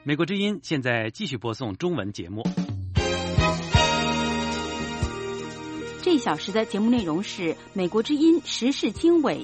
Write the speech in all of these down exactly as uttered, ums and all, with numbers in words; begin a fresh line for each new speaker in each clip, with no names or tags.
美国之音现在继续播送中文节目。
这一小时的节目内容是美国之音时事经纬。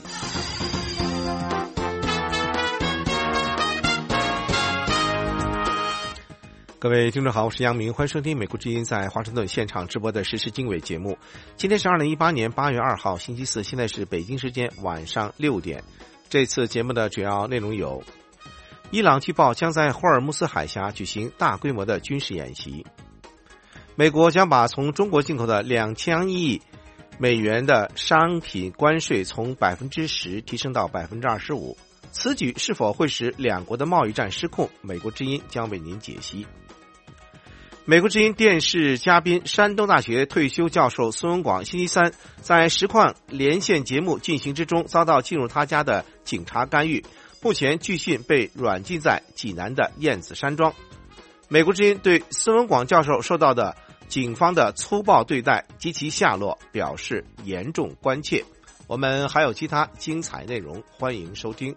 各位听众好，我是杨明，欢迎收听美国之音在华盛顿现场直播的时事经纬节目。今天是二零一八年八月二号星期四，现在是北京时间晚上六点。这次节目的主要内容有：伊朗据报将在霍尔木斯海峡举行大规模的军事演习；美国将把从中国进口的两千亿美元的商品关税从百分之十提升到百分之二十五。此举是否会使两国的贸易战失控？美国之音将为您解析。美国之音电视嘉宾山东大学退休教授孙文广星期三在实况连线节目进行之中遭到进入他家的警察干预，目前据讯被软禁在济南的燕子山庄。美国之音对孙文广教授受到的警方的粗暴对待及其下落表示严重关切。我们还有其他精彩内容，欢迎收听。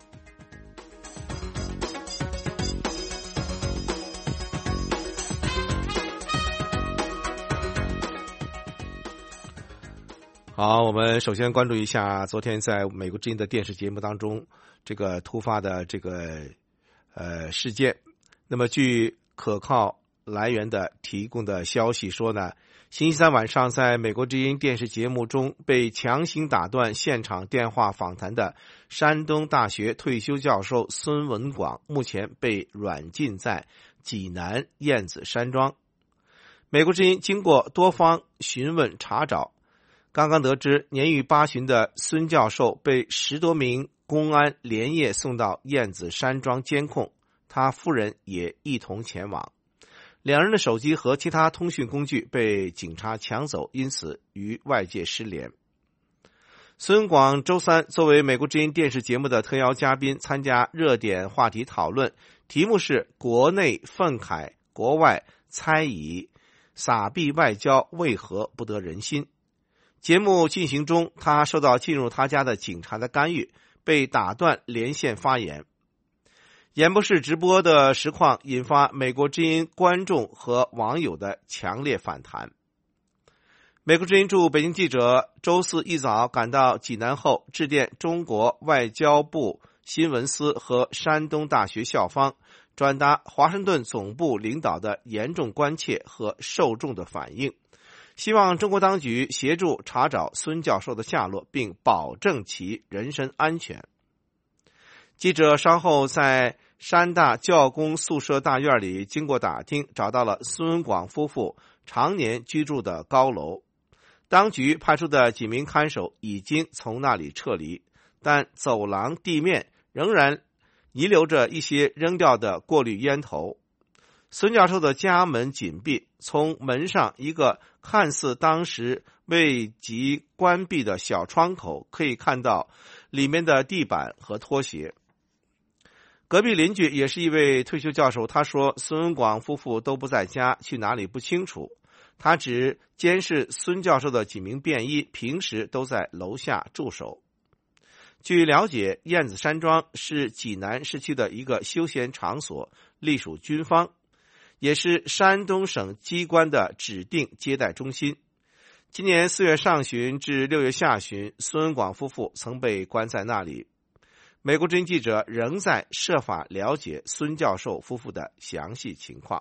好，我们首先关注一下昨天在美国之音的电视节目当中这个突发的这个呃事件。那么据可靠来源的提供的消息说呢，星期三晚上在美国之音电视节目中被强行打断现场电话访谈的山东大学退休教授孙文广目前被软禁在济南燕子山庄。美国之音经过多方询问查找，刚刚得知年逾八旬的孙教授被十多名公安连夜送到燕子山庄监控，他夫人也一同前往。两人的手机和其他通讯工具被警察抢走，因此与外界失联。孙广周三作为美国之音电视节目的特邀嘉宾参加热点话题讨论，题目是国内愤慨，国外猜疑，撒币外交为何不得人心。节目进行中，他受到进入他家的警察的干预，被打断连线发言。演播室直播的实况引发美国之音观众和网友的强烈反弹。美国之音驻北京记者周四一早赶到济南后，致电中国外交部新闻司和山东大学校方，转达华盛顿总部领导的严重关切和受众的反应，希望中国当局协助查找孙教授的下落，并保证其人身安全。记者稍后在山大教工宿舍大院里经过打听，找到了孙文广夫妇常年居住的高楼。当局派出的几名看守已经从那里撤离，但走廊地面仍然遗留着一些扔掉的过滤烟头。孙教授的家门紧闭，从门上一个看似当时未及关闭的小窗口可以看到里面的地板和拖鞋。隔壁邻居也是一位退休教授，他说孙文广夫妇都不在家，去哪里不清楚。他只监视孙教授的几名便衣，平时都在楼下驻守。据了解，燕子山庄是济南市区的一个休闲场所，隶属军方，也是山东省机关的指定接待中心。今年四月上旬至六月下旬，孙文广夫妇曾被关在那里。美国之音记者仍在设法了解孙教授夫妇的详细情况。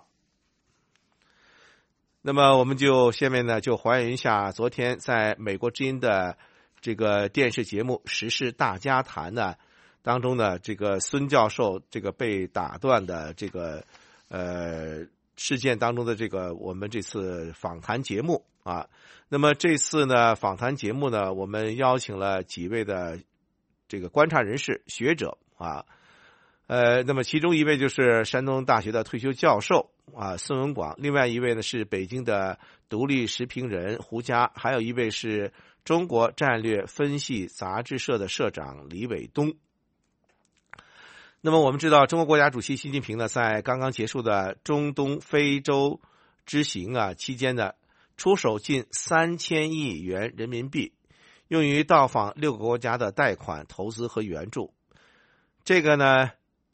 那么我们就下面呢就还原一下昨天在美国之音的这个电视节目《时事大家谈》呢当中呢，这个孙教授这个被打断的这个呃事件当中的这个我们这次访谈节目啊。那么这次呢访谈节目呢，我们邀请了几位的这个观察人士、学者啊，呃，那么其中一位就是山东大学的退休教授啊孙文广，另外一位呢是北京的独立时评人胡佳，还有一位是中国战略分析杂志社的社长李伟东。那么我们知道，中国国家主席习近平呢，在刚刚结束的中东非洲之行啊期间呢，出手近三千亿元人民币，用于到访六个国家的贷款、投资和援助。这个呢，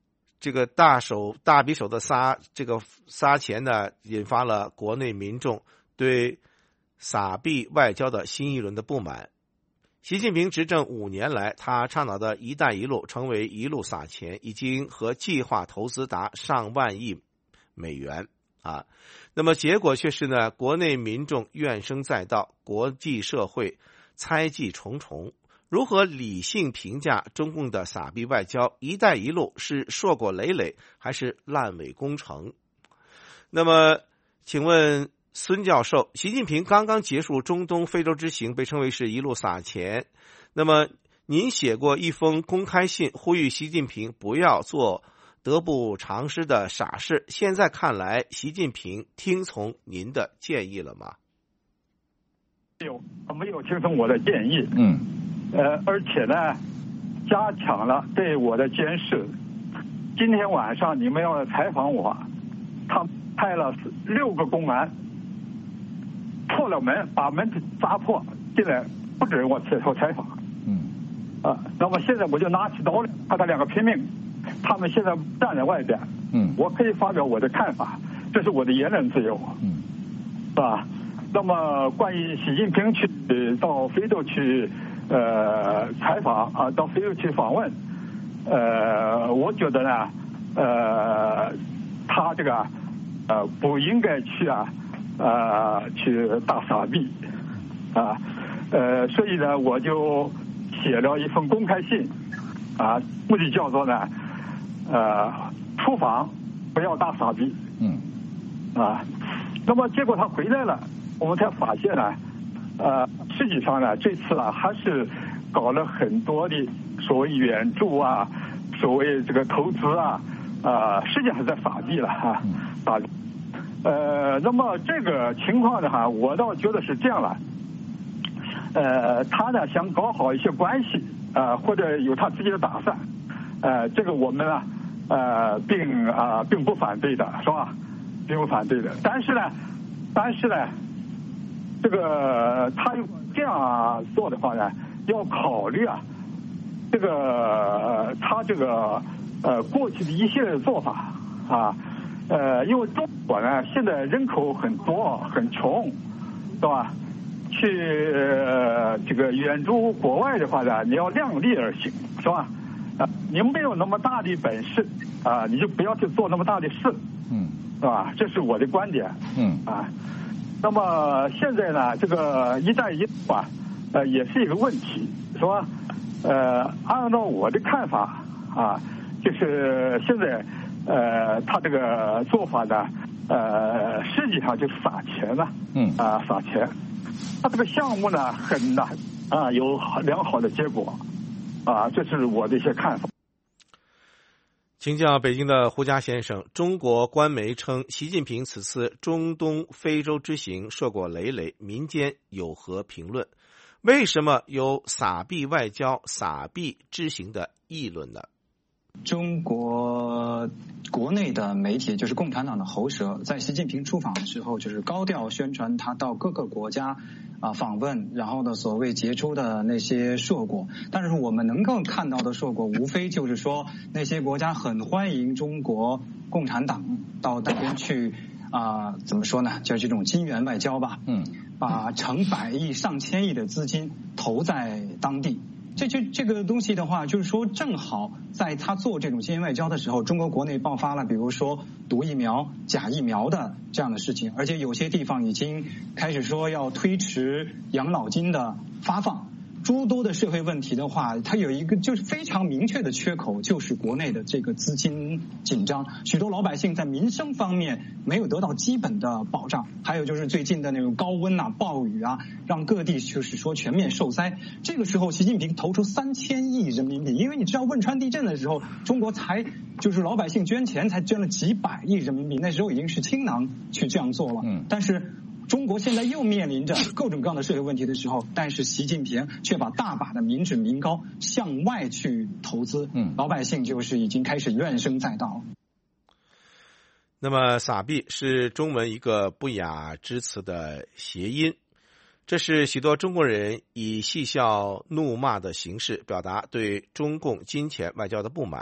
这个大手大笔手的撒这个撒钱呢，引发了国内民众对撒币外交的新一轮的不满。习近平执政五年来，他倡导的一带一路成为一路撒钱，已经和计划投资达上万亿美元啊。那么结果却是呢，国内民众怨声载道，国际社会猜忌重重。如何理性评价中共的撒币外交？一带一路是硕果累累还是烂尾工程？那么请问孙教授，习近平刚刚结束中东非洲之行，被称为是一路撒钱。那么您写过一封公开信，呼吁习近平不要做得不偿失的傻事。现在看来，习近平听从您的建议了吗？
没有，他没有听从我的建议。
嗯。
呃，而且呢，加强了对我的监视。今天晚上你们要采访我，他派了六个公安破了门，把门砸破进来，不准我接受采访。
嗯。
啊，那么现在我就拿起刀来和他两个拼命，他们现在站在外边。
嗯。
我可以发表我的看法，这是我的言论自由。
嗯。
是吧？那么关于习近平去到非洲去。呃，采访啊，到非洲去访问，呃，我觉得呢，呃，他这个呃不应该去啊，呃，去大撒币啊，呃，所以呢，我就写了一封公开信啊，目的叫做呢，呃，出访不要大撒币。
嗯。
啊，那么结果他回来了，我们才发现呢。呃，实际上呢，这次啊还是搞了很多的所谓援助啊，所谓这个投资啊，啊、呃，实际上是在撒币了哈，撒币。呃，那么这个情况呢哈，我倒觉得是这样了。呃，他呢想搞好一些关系啊、呃，或者有他自己的打算，呃，这个我们呢呃并啊、呃、并不反对的，是吧？并不反对的。但是呢，但是呢。这个他如果这样做的话呢，要考虑啊，这个他这个呃过去的一系列做法啊，呃，因为中国呢现在人口很多很穷，是吧？去、呃、这个援助国外的话呢，你要量力而行，是吧？啊，你没有那么大的本事啊，你就不要去做那么大的事，
嗯，
是吧？这是我的观点，
嗯
啊。那么现在呢，这个一带一路啊，呃，也是一个问题，是吧？呃，按照我的看法啊，就是现在呃，他这个做法呢，呃，实际上就是撒钱了，
嗯
啊，撒钱。他这个项目呢，很难啊，有良好的结果，啊，这是我的一些看法。
请教北京的胡佳先生，中国官媒称习近平此次中东非洲之行硕果累累，民间有何评论？为什么有撒币外交、撒币之行的议论呢？
中国国内的媒体就是共产党的喉舌，在习近平出访的时候，就是高调宣传他到各个国家啊访问，然后呢所谓杰出的那些硕果。但是我们能够看到的硕果，无非就是说那些国家很欢迎中国共产党到那边去啊、呃，怎么说呢？叫这种金元外交吧，嗯，把成百亿、上千亿的资金投在当地。这这这个东西的话，就是说正好在他做这种金元外交的时候，中国国内爆发了比如说毒疫苗、假疫苗的这样的事情，而且有些地方已经开始说要推迟养老金的发放。诸多的社会问题的话，它有一个就是非常明确的缺口，就是国内的这个资金紧张，许多老百姓在民生方面没有得到基本的保障，还有就是最近的那种高温啊、暴雨啊，让各地就是说全面受灾。这个时候，习近平投出三千亿人民币，因为你知道汶川地震的时候，中国才就是老百姓捐钱才捐了几百亿人民币，那时候已经是倾囊去这样做了，嗯，但是。中国现在又面临着各种各样的社会问题的时候，但是习近平却把大把的民脂民膏向外去投资，嗯，老百姓就是已经开始怨声载道。
那么撒币是中文一个不雅之词的谐音，这是许多中国人以戏笑怒骂的形式表达对中共金钱外交的不满。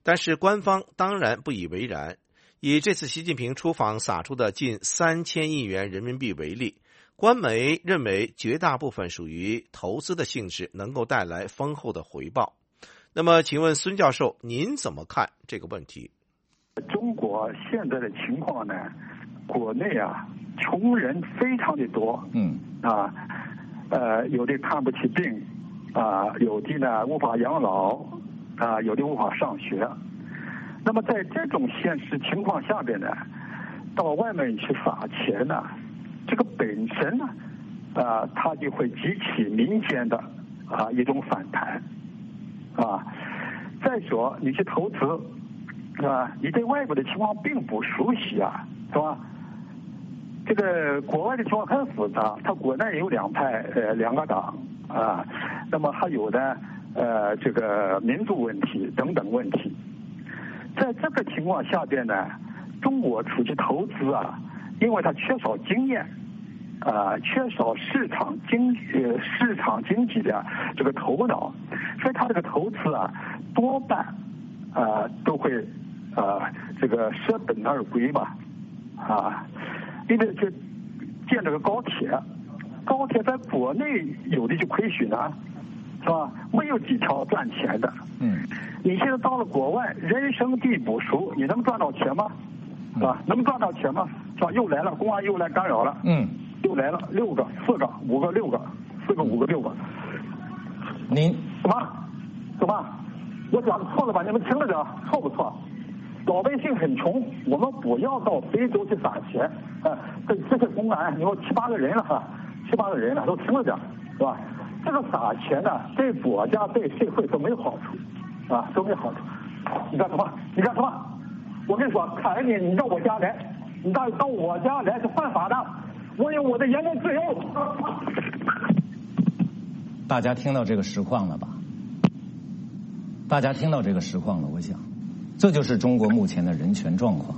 但是官方当然不以为然。以这次习近平出访撒出的近三千亿元人民币为例，官媒认为绝大部分属于投资的性质，能够带来丰厚的回报。那么请问孙教授，您怎么看这个问题？
中国现在的情况呢，国内啊穷人非常的多，
嗯
啊呃有的看不起病啊，有的呢无法养老啊，有的无法上学。那么在这种现实情况下边呢，到外面去撒钱呢，这个本身呢，啊，它就会激起民间的啊一种反弹，啊。再说你去投资，啊，你对外国的情况并不熟悉啊，是吧？这个国外的情况很复杂，它国内有两派，呃，两个党啊，那么还有呢，呃，这个民族问题等等问题。在这个情况下边呢，中国出去投资啊，因为它缺少经验，啊，缺少市场经呃市场经济的这个头脑，所以它这个投资啊，多半啊都会啊这个舍本而归吧，啊，因为这建这个高铁，高铁在国内有的就亏损了，是吧？没有几条赚钱的。
嗯。
你现在到了国外，人生地不熟，你能赚到钱吗？是吧？能赚到钱吗？是吧？又来了，公安又来干扰了。
嗯。
又来了六个、四个、五个、六个，四个、五个、六个。
您
怎么？怎么？我讲的错了吧？你们听着点，错不错？老百姓很穷，我们不要到非洲去撒钱。啊，这这些公安，你说七八个人了哈，七八个人了，都听着点，是吧？这个撒钱呢，对国家、对社会都没有好处。啊，都没好处。你干什么？你干什么？我跟你说，看你你到我家来，你到到我家来是犯法的。我有我的言论自由。
大家听到这个实况了吧？大家听到这个实况了，我想，这就是中国目前的人权状况。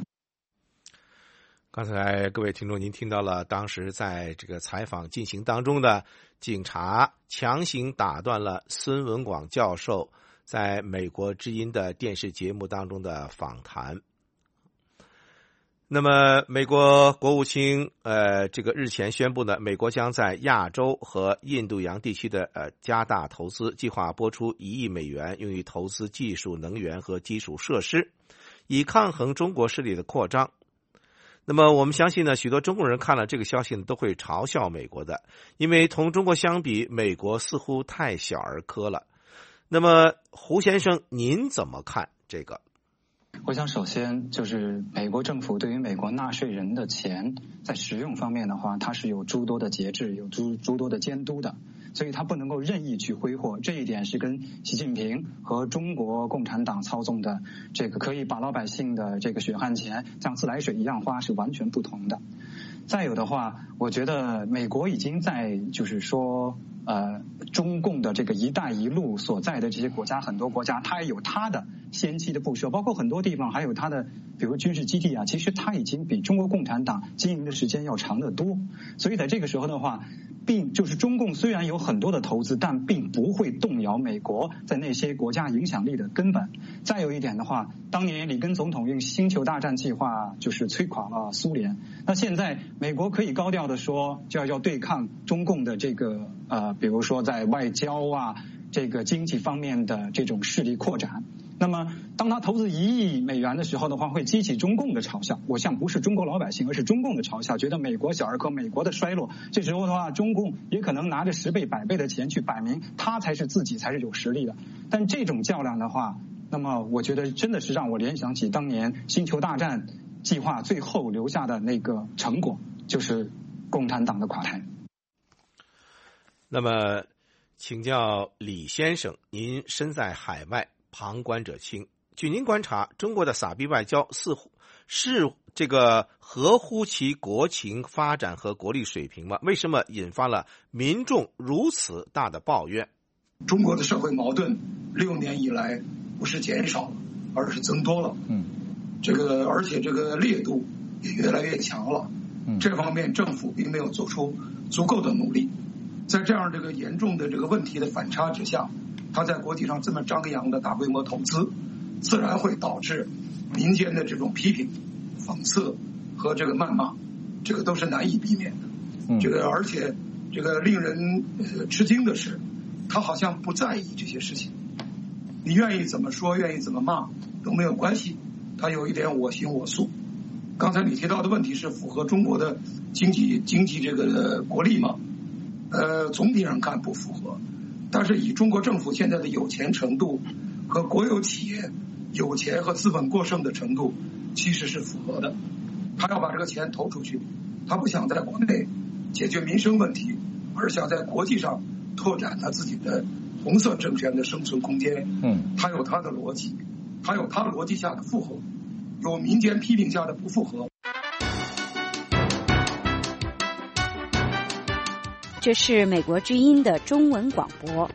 刚才各位听众，您听到了当时在这个采访进行当中的警察强行打断了孙文广教授在美国之音的电视节目当中的访谈。那么，美国国务卿呃，这个日前宣布呢，美国将在亚洲和印度洋地区的呃加大投资，计划拨出一亿美元用于投资技术、能源和基础设施，以抗衡中国势力的扩张。那么我们相信呢，许多中国人看了这个消息呢，都会嘲笑美国的，因为同中国相比，美国似乎太小儿科了。那么胡先生，您怎么看这个？
我想首先就是美国政府对于美国纳税人的钱在使用方面的话，它是有诸多的节制，有诸诸多的监督的，所以它不能够任意去挥霍。这一点是跟习近平和中国共产党操纵的这个可以把老百姓的这个血汗钱像自来水一样花是完全不同的。再有的话，我觉得美国已经在就是说呃，中共的这个一带一路所在的这些国家，很多国家它也有它的先期的布设，包括很多地方还有它的比如军事基地啊，其实它已经比中国共产党经营的时间要长得多。所以在这个时候的话，并就是中共虽然有很多的投资，但并不会动摇美国在那些国家影响力的根本。再有一点的话，当年里根总统用星球大战计划就是摧垮了苏联，那现在美国可以高调的说就要要对抗中共的这个呃，比如说在外交啊这个经济方面的这种势力扩展。那么当他投资一亿美元的时候的话，会激起中共的嘲笑。我想不是中国老百姓，而是中共的嘲笑，觉得美国小儿科，美国的衰落。这时候的话，中共也可能拿着十倍百倍的钱去摆明他才是自己才是有实力的。但这种较量的话，那么我觉得真的是让我联想起当年星球大战计划最后留下的那个成果，就是共产党的垮台。
那么请教李先生，您身在海外，旁观者清，据您观察，中国的撒币外交似乎是这个合乎其国情发展和国力水平吗？为什么引发了民众如此大的抱怨？
中国的社会矛盾六年以来不是减少，而是增多了。嗯，这个而且这个烈度也越来越强了。嗯，这方面政府并没有做出足够的努力。在这样这个严重的这个问题的反差之下，他在国际上这么张扬的大规模投资， 自然会导致民间的这种批评、讽刺和这个谩骂，这个都是难以避免的。这个而且这个令人呃吃惊的是，他好像不在意这些事情，你愿意怎么说，愿意怎么骂都没有关系，他有一点我行我素。刚才你提到的问题是符合中国的经济经济这个国力吗？呃，总体上看不符合，但是以中国政府现在的有钱程度和国有企业有钱和资本过剩的程度，其实是符合的。他要把这个钱投出去，他不想在国内解决民生问题，而想在国际上拓展他自己的红色政权的生存空间。嗯，他有他的逻辑，他有他逻辑下的符合，有民间批评下的不符合。
这是美国之音的中文广播。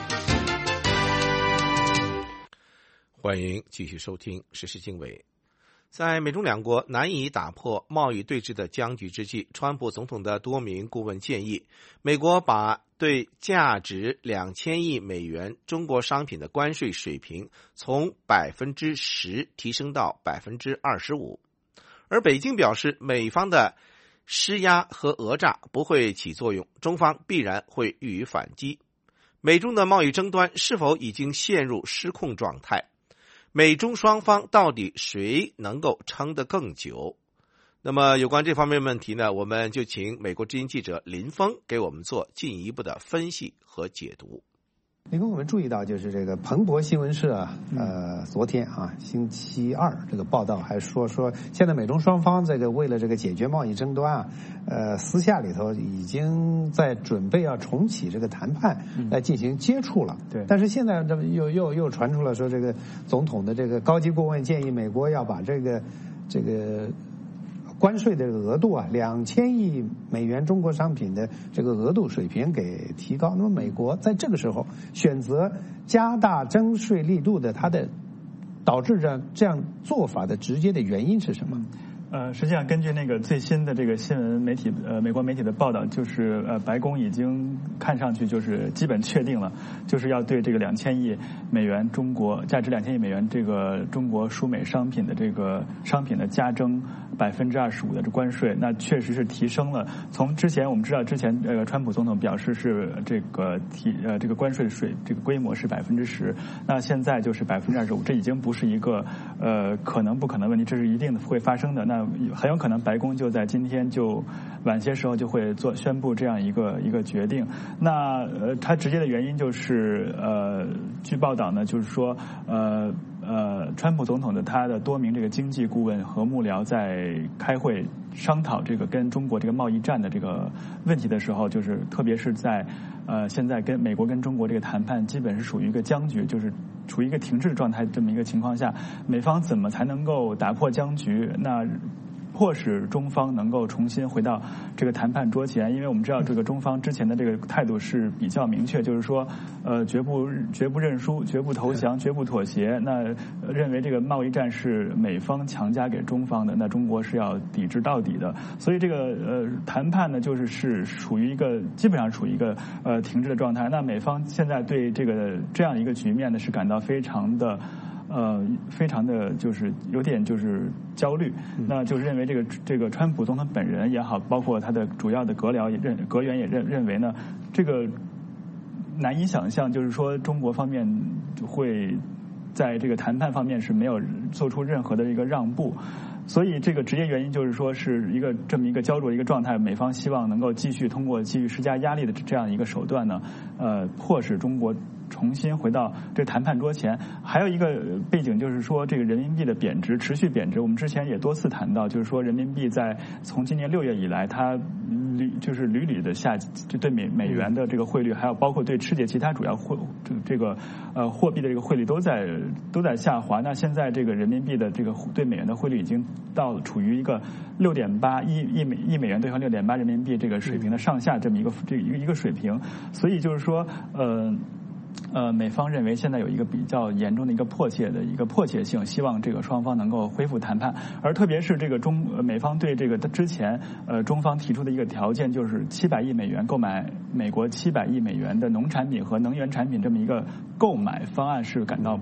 欢迎继续收听时事经纬。在美中两国难以打破贸易对峙的僵局之际，川普总统的多名顾问建议，美国把对价值两千亿美元中国商品的关税水平从百分之十提升到百分之二十五。而北京表示，美方的施压和讹诈不会起作用，中方必然会予以反击。美中的贸易争端是否已经陷入失控状态？美中双方到底谁能够撑得更久？那么有关这方面问题呢，我们就请美国之音记者林峰给我们做进一步的分析和解读。
因为我们注意到，就是这个彭博新闻社，呃，昨天啊，星期二这个报道还说说，现在美中双方这个为了这个解决贸易争端啊，呃，私下里头已经在准备要重启这个谈判来进行接触了。对。但是现在这又又又传出了说，这个总统的这个高级顾问建议美国要把这个这个关税的额度啊，两千亿美元中国商品的这个额度水平给提高。那么美国在这个时候选择加大征税力度的，它的导致这这样做法的直接的原因是什么？
呃，实际上根据那个最新的这个新闻媒体，呃，美国媒体的报道，就是呃，白宫已经看上去就是基本确定了，就是要对这个两千亿美元中国价值两千亿美元这个中国输美商品的这个商品的加征百分之二十五的这关税，那确实是提升了。从之前我们知道，之前呃，川普总统表示是这个提呃这个关税税这个规模是百分之十，那现在就是百分之二十五，这已经不是一个呃可能不可能问题，这是一定会发生的。那很有可能白宫就在今天就晚些时候就会做宣布这样一个一个决定。那呃，它直接的原因就是呃，据报道呢，就是说呃呃，川普总统的他的多名这个经济顾问和幕僚在开会商讨这个跟中国这个贸易战的这个问题的时候，就是特别是在呃现在跟美国跟中国这个谈判基本是属于一个僵局，就是处于一个停滞的状态这么一个情况下，美方怎么才能够打破僵局？那迫使中方能够重新回到这个谈判桌前，因为我们知道这个中方之前的这个态度是比较明确，就是说，呃，绝不绝不认输，绝不投降，绝不妥协。那认为这个贸易战是美方强加给中方的，那中国是要抵制到底的。所以这个呃谈判呢，就是是处于一个基本上处于一个呃停滞的状态。那美方现在对这个这样一个局面呢，是感到非常的。呃，非常的就是有点就是焦虑，那就是认为这个这个川普总统本人也好，包括他的主要的阁僚也认阁员也认认为呢，这个难以想象，就是说中国方面会在这个谈判方面是没有做出任何的一个让步。所以这个直接原因就是说是一个这么一个焦灼的一个状态，美方希望能够继续通过继续施加压力的这样一个手段呢，呃，迫使中国重新回到这谈判桌前。还有一个背景就是说，这个人民币的贬值持续贬值。我们之前也多次谈到，就是说人民币在从今年六月以来，它屡就是屡屡的下，就对美美元的这个汇率，还有包括对世界其他主要货这这个呃货币的这个汇率都在都在下滑。那现在这个人民币的这个对美元的汇率已经到处于一个六点八一一美一美元兑换六点八人民币这个水平的上下这么一个这一个一个水平。所以就是说呃。呃，美方认为现在有一个比较严重的一个迫切的一个迫切性，希望这个双方能够恢复谈判。而特别是这个中美方对这个之前呃中方提出的一个条件，就是七百亿美元购买美国七百亿美元的农产品和能源产品这么一个购买方案是感到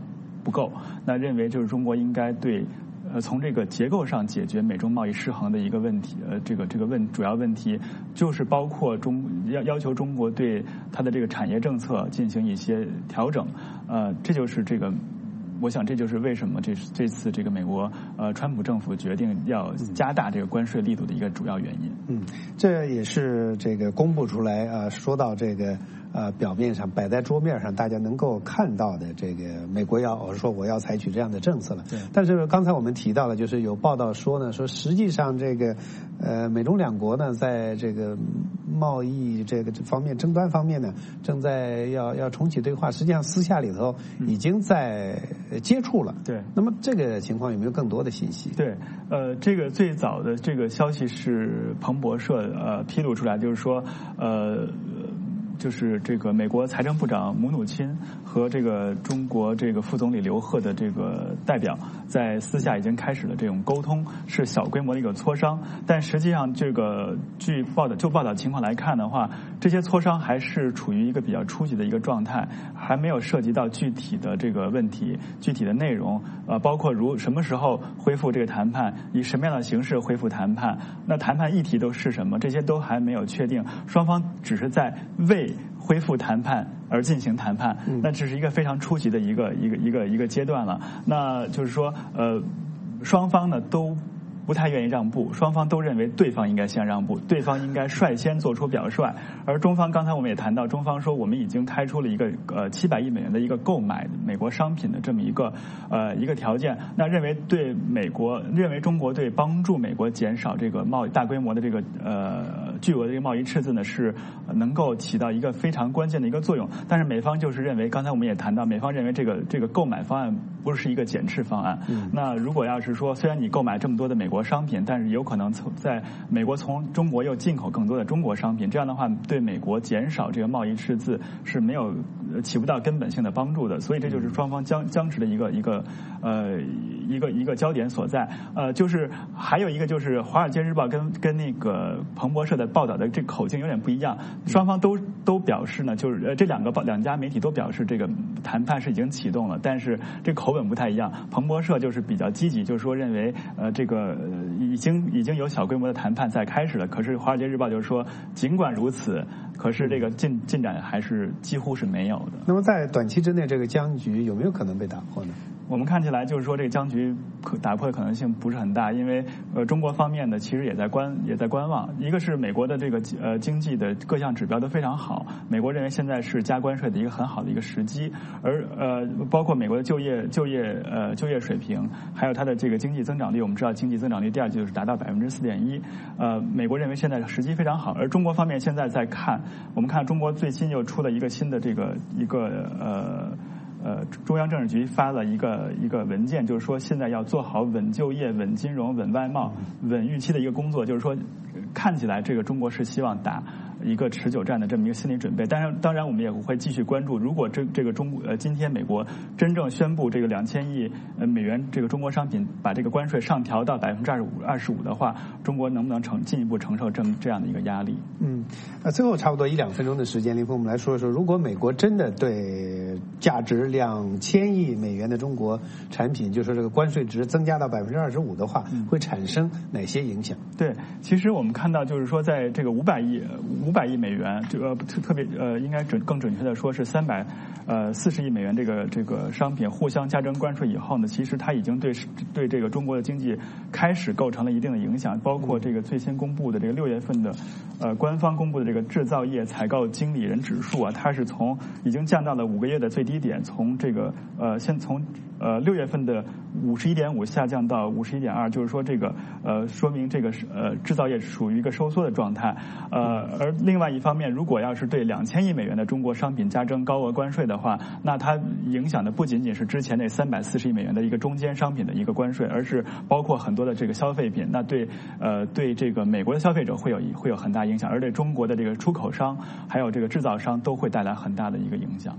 不够，那认为就是中国应该对。呃，从这个结构上解决美中贸易失衡的一个问题，呃，这个这个问主要问题就是包括中要要求中国对它的这个产业政策进行一些调整，呃，这就是这个，我想这就是为什么这这次这个美国呃川普政府决定要加大这个关税力度的一个主要原因。
嗯，这也是这个公布出来啊、呃，说到这个。呃，表面上摆在桌面上，大家能够看到的这个美国要我说我要采取这样的政策了。
对。
但是刚才我们提到了，就是有报道说呢，说实际上这个呃美中两国呢，在这个贸易这个方面争端方面呢，正在要要重启对话，实际上私下里头已经在接触了。
对。
那么这个情况有没有更多的信息？
对，呃，这个最早的这个消息是彭博社呃披露出来，就是说呃。就是这个美国财政部长姆努钦和这个中国这个副总理刘鹤的这个代表在私下已经开始了这种沟通，是小规模的一个磋商。但实际上，这个据报道就报道情况来看的话，这些磋商还是处于一个比较初级的一个状态，还没有涉及到具体的这个问题、具体的内容，呃，包括如什么时候恢复这个谈判，以什么样的形式恢复谈判，那谈判议题都是什么，这些都还没有确定。双方只是在为恢复谈判而进行谈判，那只是一个非常初级的一个一个一个一个阶段了。那就是说，呃，双方呢都不太愿意让步，双方都认为对方应该先让步，对方应该率先做出表率。而中方刚才我们也谈到，中方说我们已经开出了一个呃七百亿美元的一个购买美国商品的这么一个呃一个条件，那认为对美国认为中国对帮助美国减少这个贸易大规模的这个呃巨额的这个贸易赤字呢是能够起到一个非常关键的一个作用。但是美方就是认为，刚才我们也谈到，美方认为这个这个购买方案不是一个减赤方案。嗯、那如果要是说，虽然你购买这么多的美国商品，但是有可能从在美国从中国又进口更多的中国商品，这样的话对美国减少这个贸易赤字是没有起不到根本性的帮助的。所以这就是双方僵僵持的一个一个呃一个一个焦点所在。呃，就是还有一个就是《华尔街日报》跟跟那个彭博社的报道的这口径有点不一样，双方都都表示呢，就是呃这两个报两家媒体都表示这个谈判是已经启动了，但是这口吻不太一样。彭博社就是比较积极，就是说认为呃这个。呃已经已经有小规模的谈判在开始了，可是《华尔街日报》就是说，尽管如此，可是这个进进展还是几乎是没有的。
那么在短期之内，这个僵局有没有可能被打破呢？
我们看起来就是说，这个僵局可打破的可能性不是很大，因为呃，中国方面呢，其实也在观也在观望。一个是美国的这个呃经济的各项指标都非常好，美国认为现在是加关税的一个很好的一个时机，而呃，包括美国的就业就业呃就业水平，还有它的这个经济增长率，我们知道经济增长率第二季就是达到百分之四点一，呃，美国认为现在时机非常好，而中国方面现在在看，我们看中国最新又出了一个新的这个一个呃。呃，中央政治局发了一个一个文件，就是说现在要做好稳就业、稳金融、稳外贸、稳预期的一个工作，就是说看起来这个中国是希望打一个持久战的这么一个心理准备。当然，当然我们也会继续关注，如果这这个中呃今天美国真正宣布这个两千亿呃美元这个中国商品把这个关税上调到百分之二十五二十五的话，中国能不能承进一步承受这么这样的一个压力？
嗯，那最后差不多一两分钟的时间，林峰，我们来说一说，如果美国真的对价值两千亿美元的中国产品，就是这个关税值增加到百分之二十五的话，会产生哪些影响？
对，其实我们看到就是说，在这个五百亿五百亿美元，这个特特别呃，应该准更准确的说是三百呃四十亿美元这个这个商品互相加征关税以后呢，其实它已经对对这个中国的经济开始构成了一定的影响，包括这个最新公布的这个六月份的呃官方公布的这个制造业采购经理人指数啊，它是从已经降到了五个月的最低点，从这个呃先从呃六月份的五十一点五下降到五十一点二，就是说这个呃说明这个呃制造业属于一个收缩的状态。呃，而另外一方面，如果要是对两千亿美元的中国商品加征高额关税的话，那它影响的不仅仅是之前那三百四十亿美元的一个中间商品的一个关税，而是包括很多的这个消费品。那对呃对这个美国的消费者会有会有很大影响，而对中国的这个出口商还有这个制造商都会带来很大的一个影响。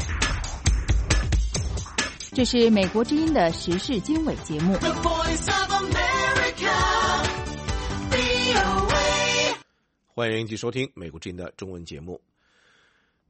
这是美国之音的时事经纬节目。
欢迎继续收听美国之音的中文节目。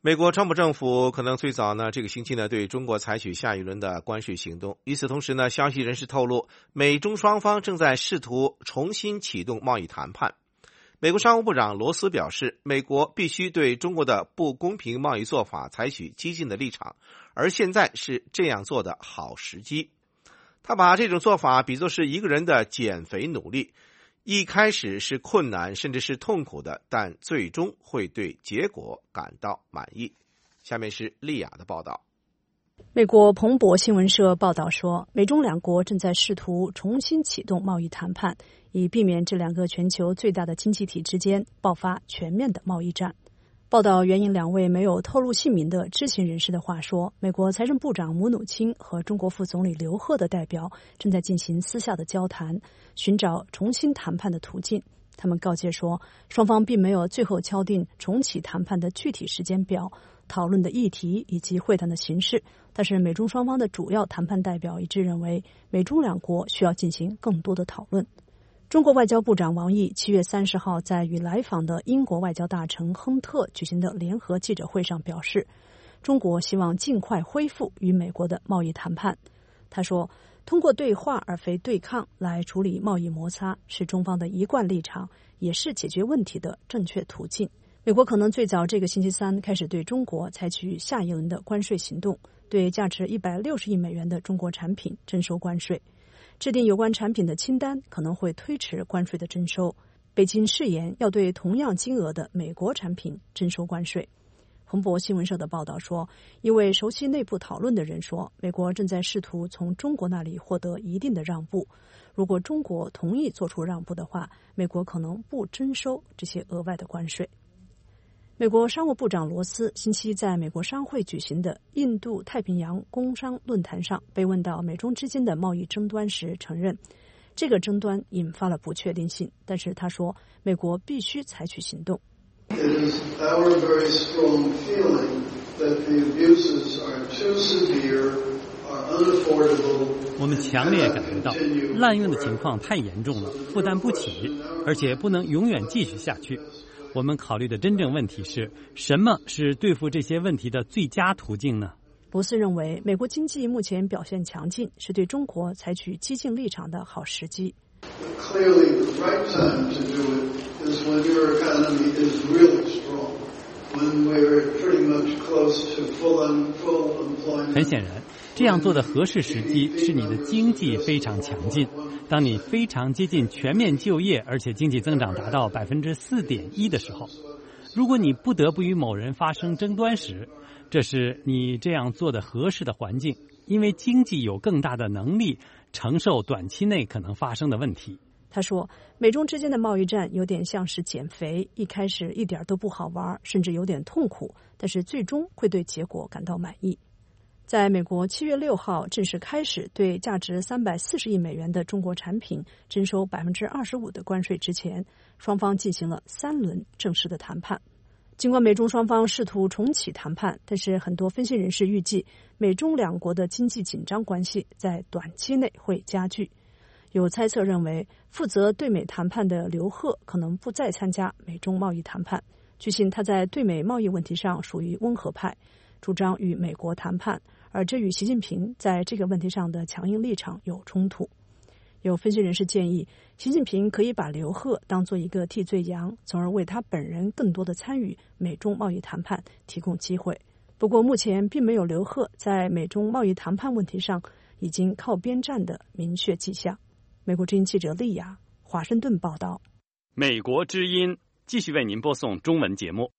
美国川普政府可能最早呢这个星期呢对中国采取下一轮的关税行动。与此同时呢，消息人士透露，美中双方正在试图重新启动贸易谈判。美国商务部长罗斯表示，美国必须对中国的不公平贸易做法采取激进的立场，而现在是这样做的好时机。他把这种做法比作是一个人的减肥努力，一开始是困难甚至是痛苦的，但最终会对结果感到满意。下面是丽雅的报道。
美国彭博新闻社报道说，美中两国正在试图重新启动贸易谈判，以避免这两个全球最大的经济体之间爆发全面的贸易战。报道援引两位没有透露姓名的知情人士的话说，美国财政部长姆努钦和中国副总理刘鹤的代表正在进行私下的交谈，寻找重新谈判的途径。他们告诫说，双方并没有最后敲定重启谈判的具体时间表、讨论的议题以及会谈的形式，但是美中双方的主要谈判代表一致认为，美中两国需要进行更多的讨论。中国外交部长王毅七月三十号在与来访的英国外交大臣亨特举行的联合记者会上表示，中国希望尽快恢复与美国的贸易谈判。他说，通过对话而非对抗来处理贸易摩擦是中方的一贯立场，也是解决问题的正确途径。美国可能最早这个星期三开始对中国采取下一轮的关税行动，对价值一百六十亿美元的中国产品征收关税。制定有关产品的清单可能会推迟关税的征收。北京誓言要对同样金额的美国产品征收关税。彭博新闻社的报道说，一位熟悉内部讨论的人说，美国正在试图从中国那里获得一定的让步。如果中国同意做出让步的话，美国可能不征收这些额外的关税。美国商务部长罗斯星期在美国商会举行的印度太平洋工商论坛上被问到美中之间的贸易争端时，承认这个争端引发了不确定性，但是他说美国必须采取行动。
It is our very strong feeling that the abuses are too severe, are unaffordable.
我们强烈感觉到滥用的情况太严重了，负担不起，而且不能永远继续下去。我们考虑的真正问题是，什么是对付这些问题的最佳途径呢？
罗斯认为，美国经济目前表现强劲，是对中国采取激进立场的好时机。
Clearly, the right time to do it is when your economy is really strong, when we're pretty much close to full full employment.
很显然，这样做的合适时机是你的经济非常强劲。当你非常接近全面就业，而且经济增长达到百分之四点一的时候，如果你不得不与某人发生争端时，这是你这样做的合适的环境，因为经济有更大的能力承受短期内可能发生的问题。
他说，美中之间的贸易战有点像是减肥，一开始一点都不好玩，甚至有点痛苦，但是最终会对结果感到满意。在美国七月六号正式开始对价值三百四十亿美元的中国产品征收百分之二十五的关税之前，双方进行了三轮正式的谈判。尽管美中双方试图重启谈判，但是很多分析人士预计，美中两国的经济紧张关系在短期内会加剧。有猜测认为，负责对美谈判的刘鹤可能不再参加美中贸易谈判。据信，他在对美贸易问题上属于温和派，主张与美国谈判，而这与习近平在这个问题上的强硬立场有冲突。有分析人士建议，习近平可以把刘鹤当作一个替罪羊，从而为他本人更多的参与美中贸易谈判提供机会。不过目前并没有刘鹤在美中贸易谈判问题上已经靠边站的明确迹象。美国之音记者丽雅，华盛顿报道。
美国之音继续为您播送中文节目。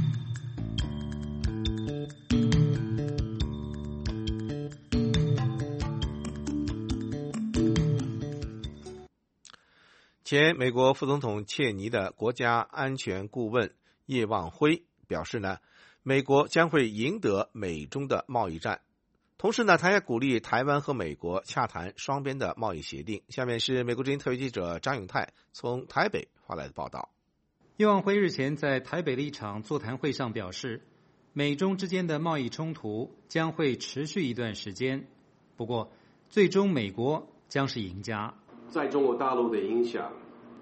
前美国副总统切尼的国家安全顾问叶望辉表示呢，美国将会赢得美中的贸易战。同时呢，他也鼓励台湾和美国洽谈双边的贸易协定。下面是美国之音特约记者张永泰从台北发来的报道。
叶望辉日前在台北的一场座谈会上表示，美中之间的贸易冲突将会持续一段时间，不过最终美国将是赢家。
在中国大陆的影响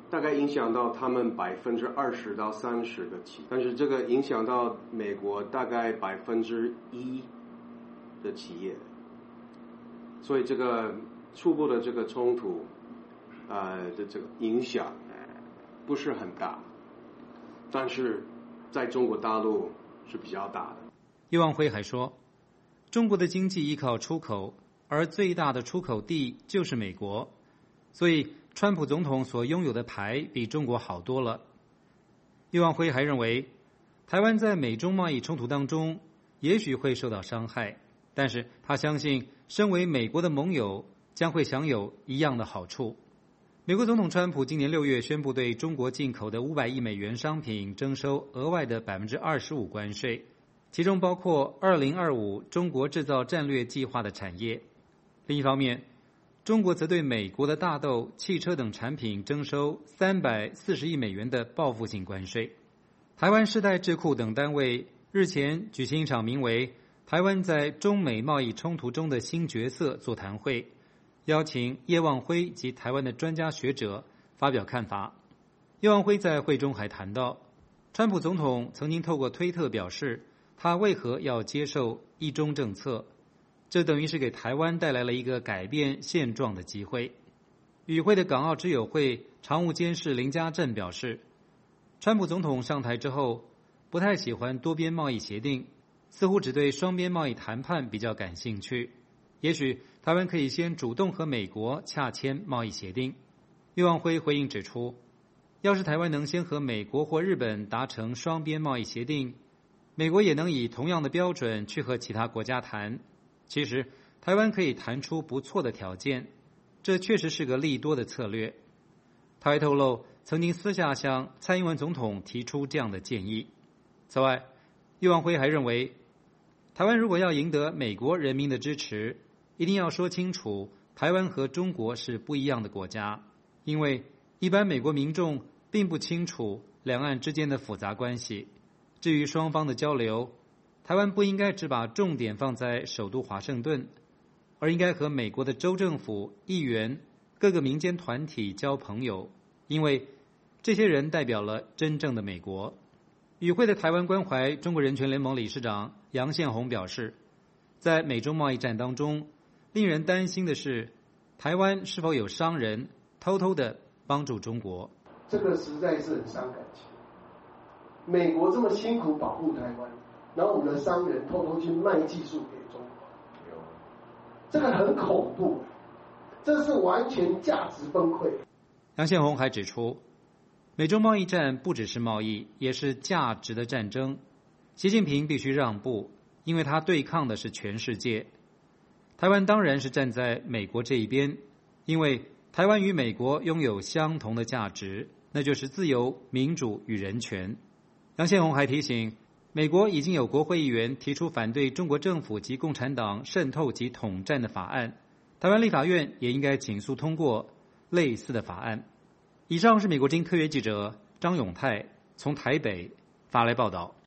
大概影响到他们百分之二十到三十的企业，但是这个影响到美国大概百分之一的企业，所以这个初步的这个冲突，呃的这个影响不是很大，但是在中国大陆是比较大的。
叶望辉还说，中国的经济依靠出口，而最大的出口地就是美国，所以川普总统所拥有的牌比中国好多了。叶望辉还认为，台湾在美中贸易冲突当中也许会受到伤害，但是他相信身为美国的盟友将会享有一样的好处。美国总统川普今年六月宣布对中国进口的五百亿美元商品征收额外的百分之二十五关税，其中包括二零二五中国制造战略计划的产业。另一方面，中国则对美国的大豆、汽车等产品征收三百四十亿美元的报复性关税。台湾世代智库等单位日前举行一场名为“台湾在中美贸易冲突中的新角色”座谈会，邀请叶望辉及台湾的专家学者发表看法。叶望辉在会中还谈到，川普总统曾经透过推特表示，他为何要接受一中政策，这等于是给台湾带来了一个改变现状的机会。与会的港澳之友会常务监事林家正表示，川普总统上台之后不太喜欢多边贸易协定，似乎只对双边贸易谈判比较感兴趣，也许台湾可以先主动和美国洽签贸易协定。叶望辉回应指出，要是台湾能先和美国或日本达成双边贸易协定，美国也能以同样的标准去和其他国家谈，其实台湾可以谈出不错的条件，这确实是个利多的策略。他还透露曾经私下向蔡英文总统提出这样的建议。此外，叶望辉还认为，台湾如果要赢得美国人民的支持，一定要说清楚台湾和中国是不一样的国家，因为一般美国民众并不清楚两岸之间的复杂关系。至于双方的交流，台湾不应该只把重点放在首都华盛顿，而应该和美国的州政府、议员、各个民间团体交朋友，因为这些人代表了真正的美国。与会的台湾关怀中国人权联盟理事长杨宪宏表示，在美中贸易战当中，令人担心的是，台湾是否有商人偷偷的帮助中国。
这个实在是很伤感情。美国这么辛苦保护台湾，然后我们的商人偷偷去卖技术给中国，这个很恐怖，这是完全价值崩溃。
杨宪宏还指出，美中贸易战不只是贸易，也是价值的战争。习近平必须让步，因为他对抗的是全世界。台湾当然是站在美国这一边，因为台湾与美国拥有相同的价值，那就是自由、民主与人权。杨宪宏还提醒，美国已经有国会议员提出反对中国政府及共产党渗透及统战的法案，台湾立法院也应该尽速通过类似的法案。以上是美国之音特约记者张永泰从台北发来报道。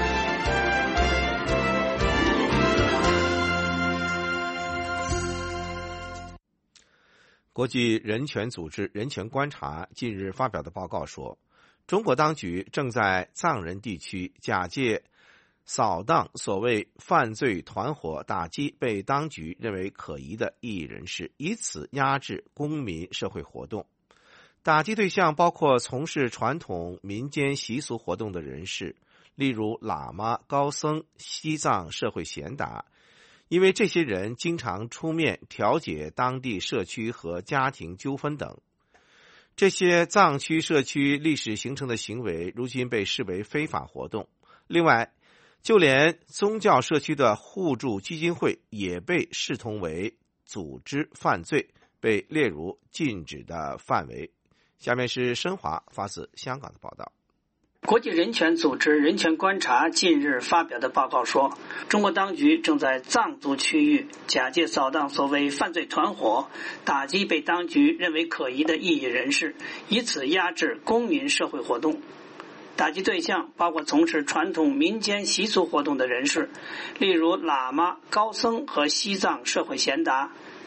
国际人权组织人权观察近日发表的报告说，中国当局正在藏人地区假借扫荡所谓犯罪团伙，打击被当局认为可疑的异议人士，以此压制公民社会活动。打击对象包括从事传统民间习俗活动的人士，例如喇嘛、高僧、西藏社会贤达，因为这些人经常出面调解当地社区和家庭纠纷等。这些藏区社区历史形成的行为如今被视为非法活动。另外，就连宗教社区的互助基金会也被视同为组织犯罪，被列入禁止的范围。下面是申华发自香港的报道。
国际人权组织人权观察近日发表的报告说，中国当局正在藏族区域假借扫荡所谓犯罪团伙，打击被当局认为可疑的异议人士，以此压制公民社会活动。打击对象包括从事传统民间习俗活动的人士，例如喇嘛、高僧和西藏社会贤达，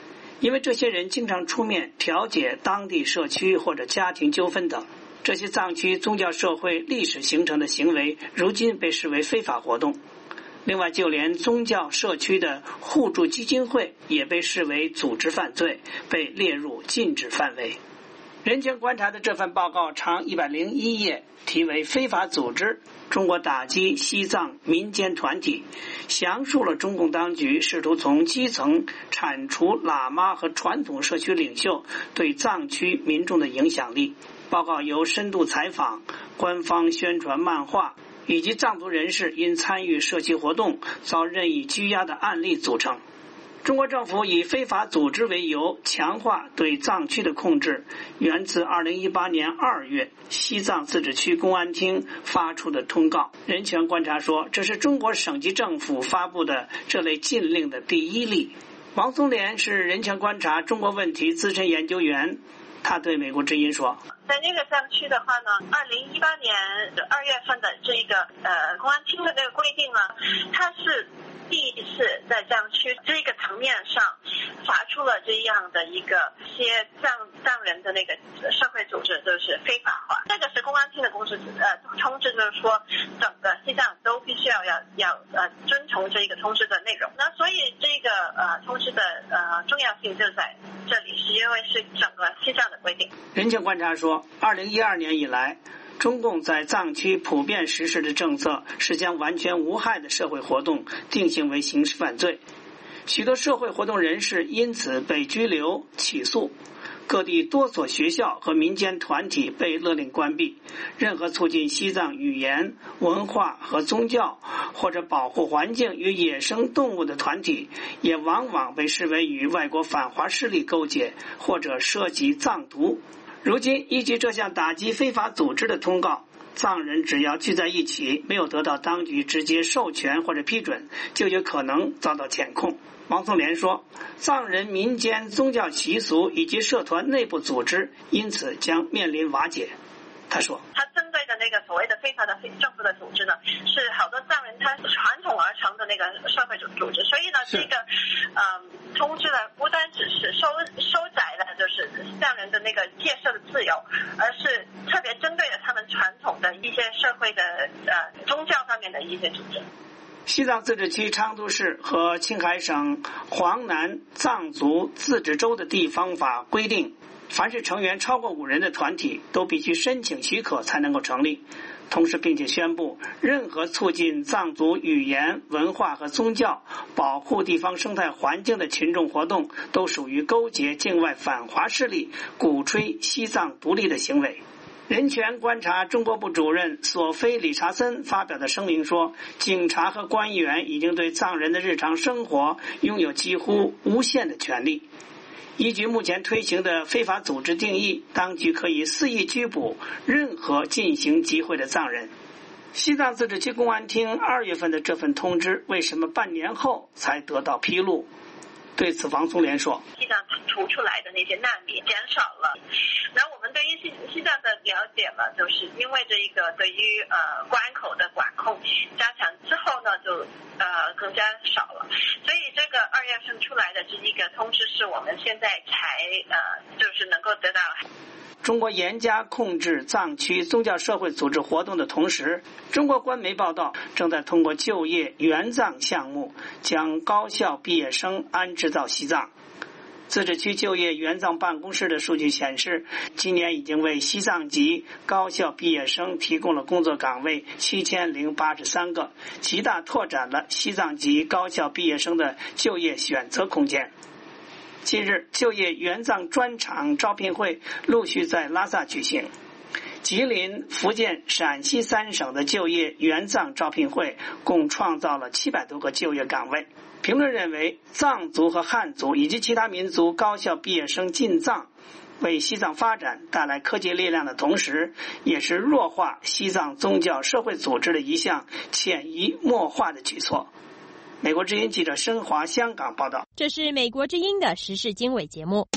因为这些人经常出面调解当地社区或者家庭纠纷等。这些藏区宗教社会历史形成的行为，如今被视为非法活动。另外，就连宗教社区的互助基金会也被视为组织犯罪，被列入禁止范围。人权观察的这份报告长一百零一页，题为《非法组织：中国打击西藏民间团体》，详述了中共当局试图从基层铲除喇嘛和传统社区领袖对藏区民众的影响力。报告由深度采访、官方宣传漫画以及藏族人士因参与社区活动遭任意拘押的案例组成。中国政府以非法组织为由强化对藏区的控制，源自二零一八年二月西藏自治区公安厅发出的通告。人权观察说，这是中国省级政府发布的这类禁令的第一例。王松莲是人权观察中国问题资深研究员，他对美国之音说，
在那个藏区的话呢，二零一八年二月份的这个呃公安厅的那个规定呢，它是第一次在藏区这个层面上发出了这样的一个些藏藏人的那个社会组织就是非法化。这个是公安厅的公示呃通知，就是说整个西藏都必须要要要呃遵从这个通知的内容。那所以这个呃通知的呃重要性就在这里，是因为是整个西藏的规定。
人权观察说，二零一二年以来，中共在藏区普遍实施的政策是将完全无害的社会活动定性为刑事犯罪，许多社会活动人士因此被拘留、起诉，各地多所学校和民间团体被勒令关闭，任何促进西藏语言、文化和宗教或者保护环境与野生动物的团体也往往被视为与外国反华势力勾结或者涉及藏独。如今依据这项打击非法组织的通告，藏人只要聚在一起，没有得到当局直接授权或者批准，就有可能遭到检控。王松莲说，藏人民间宗教习俗以及社团内部组织因此将面临瓦解。他说，
他针对的那个所谓的非法的政府的组织呢，是好多藏人他传统而成的那个社会组组织，所以呢，这个嗯通知呢不单只是收收窄了就是藏人的那个介绍的自由，而是特别针对了他们传统的一些社会的呃宗教方面的一些组织。
西藏自治区昌都市和青海省黄南藏族自治州的地方法规定，凡是成员超过五人的团体都必须申请许可才能够成立。同时并且宣布，任何促进藏族语言、文化和宗教、保护地方生态环境的群众活动都属于勾结境外反华势力、鼓吹西藏独立的行为。人权观察中国部主任索菲·理查森发表的声明说，警察和官员已经对藏人的日常生活拥有几乎无限的权利。依据目前推行的非法组织定义，当局可以肆意拘捕任何进行集会的藏人。西藏自治区公安厅二月份的这份通知为什么半年后才得到披露？对此，王松莲说，
西藏吐出来的那些难民减少了，然后我们对于西西藏的了解了，就是因为这一个对于呃关口的管控加强之后呢，就呃更加少了，所以这个二月份出来的这一个通知是我们现在才呃就是能够得到。
中国严加控制藏区宗教社会组织活动的同时，中国官媒报道正在通过就业援藏项目将高校毕业生安置到西藏。自治区就业援藏办公室的数据显示，今年已经为西藏籍高校毕业生提供了工作岗位七千零八十三个，极大拓展了西藏籍高校毕业生的就业选择空间。近日，就业援藏专场招聘会陆续在拉萨举行。吉林、福建、陕西三省的就业援藏招聘会共创造了七百多个就业岗位。评论认为，藏族和汉族以及其他民族高校毕业生进藏，为西藏发展带来科技力量的同时，也是弱化西藏宗教社会组织的一项潜移默化的举措。美国之音记者申华香港报道。
这是美国之音的时事经纬节目。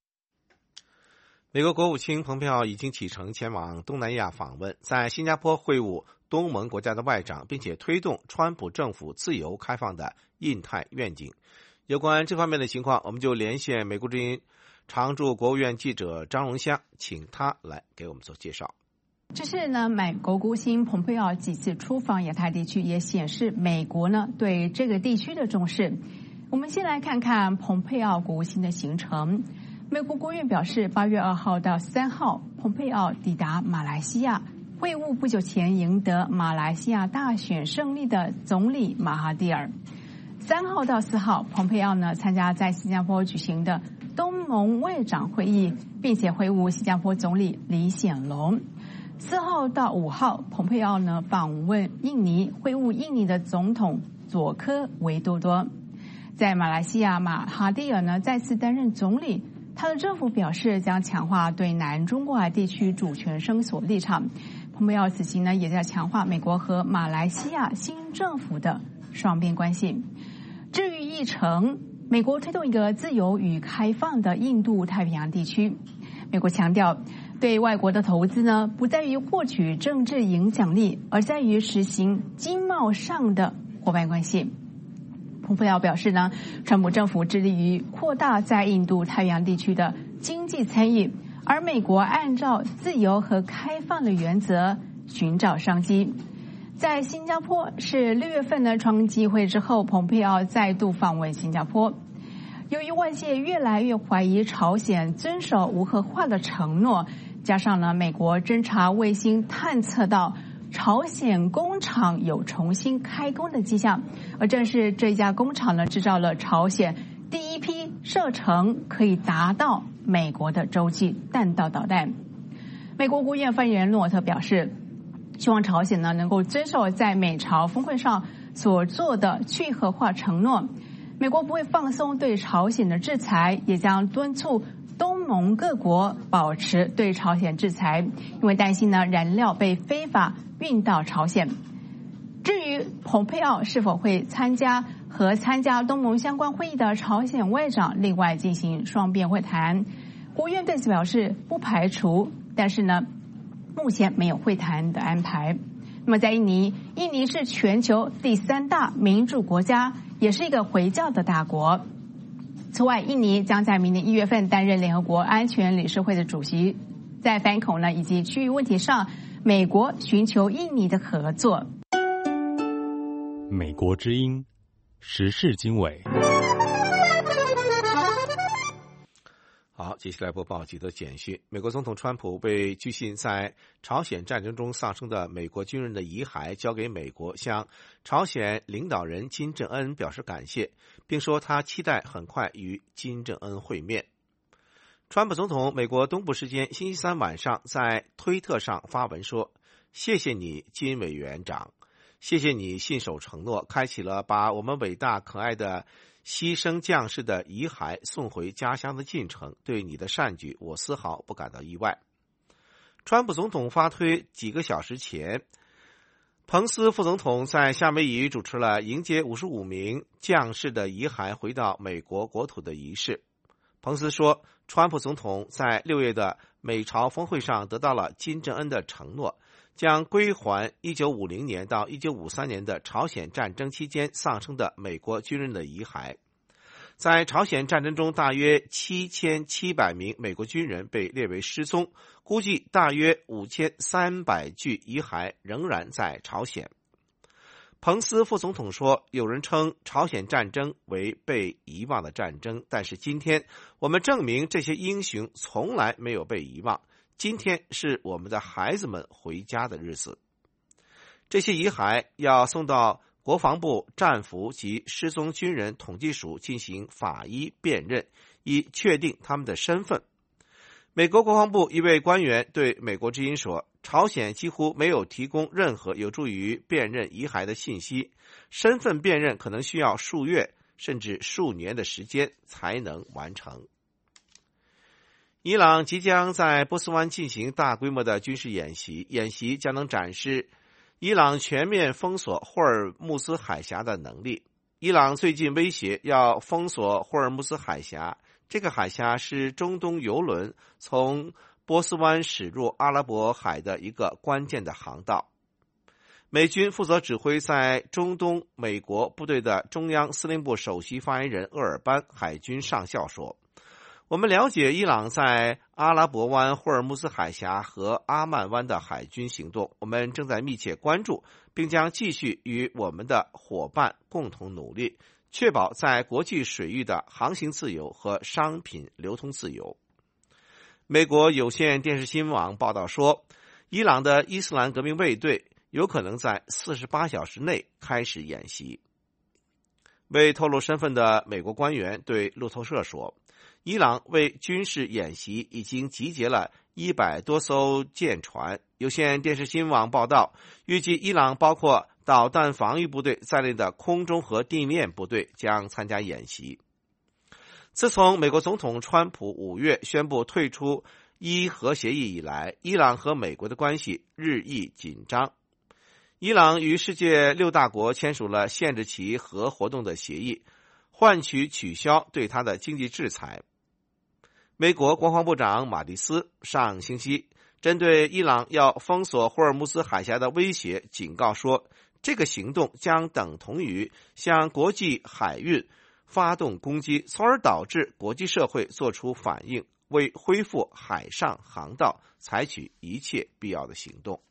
美国国务卿蓬佩奥已经启程前往东南亚访问，在新加坡会晤东盟国家的外长，并且推动川普政府自由开放的印太愿景。有关这方面的情况，我们就连线美国之音常驻国务院记者张荣香，请他来给我们做介绍。
这是呢，美国国务卿蓬佩奥几次出访亚太地区，也显示美国呢对这个地区的重视。我们先来看看蓬佩奥国务卿的行程。美国国务院表示，八月二号到三号，蓬佩奥抵达马来西亚，会晤不久前赢得马来西亚大选胜利的总理马哈蒂尔。三号到四号，蓬佩奥呢参加在新加坡举行的东盟外长会议，并且会晤新加坡总理李显龙。四号到五号，蓬佩奥呢访问印尼，会晤印尼的总统佐科维多多。在马来西亚，马哈蒂尔呢再次担任总理，他的政府表示将强化对南中国海地区主权声索立场。蓬佩奥此行呢也在强化美国和马来西亚新政府的双边关系。至于议程，美国推动一个自由与开放的印度太平洋地区。美国强调，对外国的投资呢，不在于获取政治影响力，而在于实行经贸上的伙伴关系。蓬佩奥表示呢，川普政府致力于扩大在印度太平洋地区的经济参与，而美国按照自由和开放的原则寻找商机。在新加坡是六月份的川基会之后，蓬佩奥再度访问新加坡。由于外界越来越怀疑朝鲜遵守无核化的承诺，加上呢美国侦察卫星探测到朝鲜工厂有重新开工的迹象，而正是这家工厂呢制造了朝鲜第一批射程可以达到美国的洲际弹道导弹。美国国务院发言人诺特表示，希望朝鲜呢能够遵守在美朝峰会上所做的去核化承诺。美国不会放松对朝鲜的制裁，也将敦促东盟各国保持对朝鲜制裁，因为担心呢燃料被非法运到朝鲜。至于蓬佩奥是否会参加和参加东盟相关会议的朝鲜外长另外进行双边会谈，国务院对此表示不排除，但是呢目前没有会谈的安排。那么在印尼，印尼是全球第三大民主国家，也是一个回教的大国。此外，印尼将在明年一月份担任联合国安全理事会的主席。在反恐呢以及区域问题上，美国寻求印尼的合作。
美国之音时事经纬。
好，接下来播报几则简讯。美国总统川普为据信在朝鲜战争中丧生的美国军人的遗骸交给美国，向朝鲜领导人金正恩表示感谢，并说他期待很快与金正恩会面。川普总统美国东部时间星期三晚上在推特上发文说，谢谢你金委员长，谢谢你信守承诺，开启了把我们伟大可爱的牺牲将士的遗骸送回家乡的进程，对你的善举我丝毫不感到意外。川普总统发推几个小时前，彭斯副总统在夏威夷主持了迎接五十五名将士的遗骸回到美国国土的仪式。彭斯说，川普总统在六月的美朝峰会上得到了金正恩的承诺，将归还一九五零年到一九五三年的朝鲜战争期间丧生的美国军人的遗骸。在朝鲜战争中，大约七千七百名美国军人被列为失踪，估计大约五千三百具遗骸仍然在朝鲜。彭斯副总统说，有人称朝鲜战争为被遗忘的战争，但是今天我们证明这些英雄从来没有被遗忘，今天是我们的孩子们回家的日子。这些遗骸要送到国防部战俘及失踪军人统计署进行法医辨认，以确定他们的身份。美国国防部一位官员对美国之音说，朝鲜几乎没有提供任何有助于辨认遗骸的信息，身份辨认可能需要数月甚至数年的时间才能完成。伊朗即将在波斯湾进行大规模的军事演习，演习将能展示伊朗全面封锁霍尔木兹海峡的能力。伊朗最近威胁要封锁霍尔木兹海峡，这个海峡是中东油轮从波斯湾驶入阿拉伯海的一个关键的航道。 美军负责指挥在中东美国部队的中央司令部首席发言人厄尔班海军上校说，我们了解伊朗在阿拉伯湾、霍尔木兹海峡和阿曼湾的海军行动，我们正在密切关注，并将继续与我们的伙伴共同努力，确保在国际水域的航行自由和商品流通自由。美国有线电视新闻网报道说，伊朗的伊斯兰革命卫队有可能在四十八小时内开始演习。未透露身份的美国官员对路透社说，伊朗为军事演习已经集结了一百多艘舰船。有线电视新闻网报道，预计伊朗包括导弹防御部队在内的空中和地面部队将参加演习。自从美国总统川普五月宣布退出伊核协议以来，伊朗和美国的关系日益紧张。伊朗与世界六大国签署了限制其核活动的协议，换取取消对它的经济制裁。美国国防部长马蒂斯上星期针对伊朗要封锁霍尔木兹海峡的威胁警告说，这个行动将等同于向国际海运发动攻击，从而导致国际社会做出反应，为恢复海上航道采取一切必要的行动。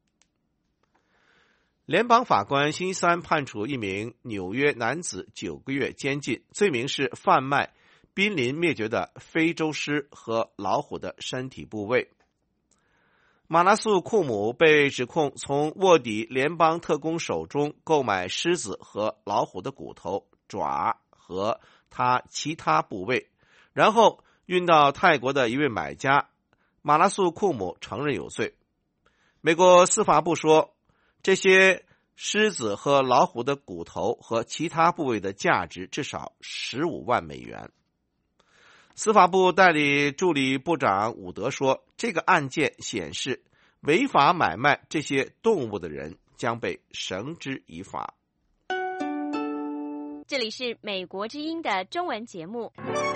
联邦法官星期三判处一名纽约男子九个月监禁，罪名是贩卖濒临灭绝的非洲狮和老虎的身体部位。马拉素库姆被指控从卧底联邦特工手中购买狮子和老虎的骨头、爪和他其他部位，然后运到泰国的一位买家。马拉素库姆承认有罪。美国司法部说，这些狮子和老虎的骨头和其他部位的价值至少十五万美元。司法部代理助理部长伍德说，这个案件显示违法买卖这些动物的人将被绳之以法。
这里是美国之音的中文节目。